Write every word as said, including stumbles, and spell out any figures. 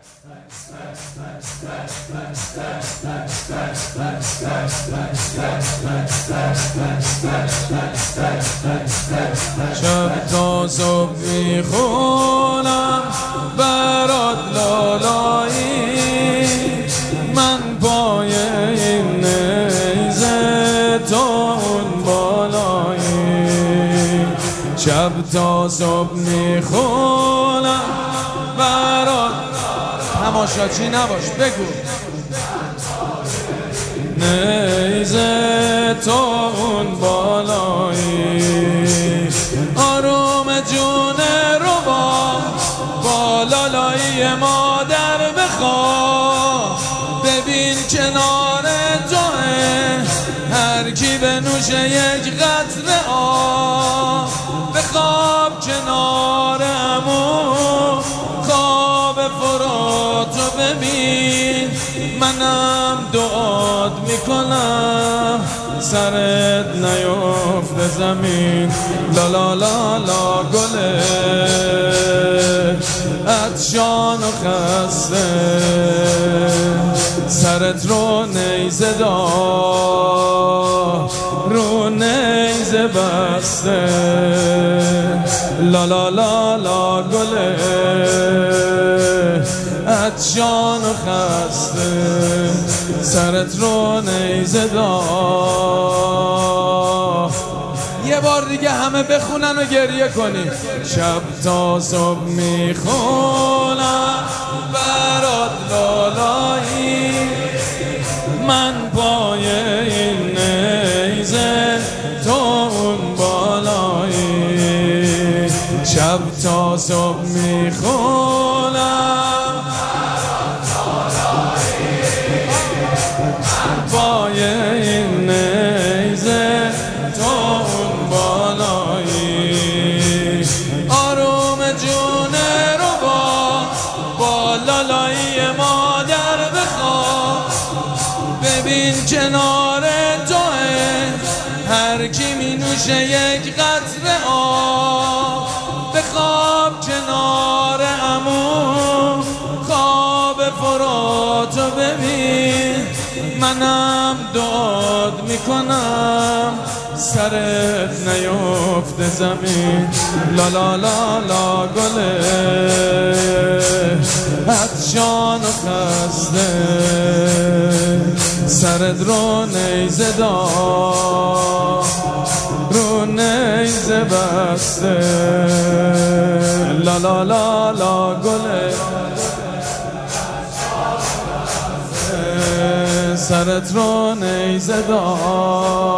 شب تا صبح میخونم برات لالایی، من پای این نیزه تا اون بالایی. شب تا صبح میخونم برات، تماشاچی نباش بگو، نیزه تا اون بالایی. آروم جون رو با با لالایی مادر بخواه، ببین کنار توه هر کی به نوشه یک قطره آب. بخواب کنار عمو خواب فراتو ببین، منم دعات میکنم سرت نیفته زمین. لا لا لا لا گله عطشان و خسته، سرت رو نیزه دار رو نیزه بسته. لا لا لا لا گله عطشان و خسته، سرت رو نیزه دار. یه بار دیگه همه بخونن و گریه کنیم. شب تا صبح میخونم برات لالایی، من پای این نیزه تو اون بالایی. شب تا صبح میخونم پای این نیزه تو اون بالایی. آروم جون رو با با لالایی مادر بخواه، ببین کنار توه هر کی می نوشه یک قطره آب. بخواب کنار عمو خواب فراتو ببین، منم دعات میکنم سرت نیفته زمین. لا لا لا لا گله عطشان و خسته، سرت رو نیزه دار رو نیزه بسته. لا لا لا لا گله سرت رو نیزه دار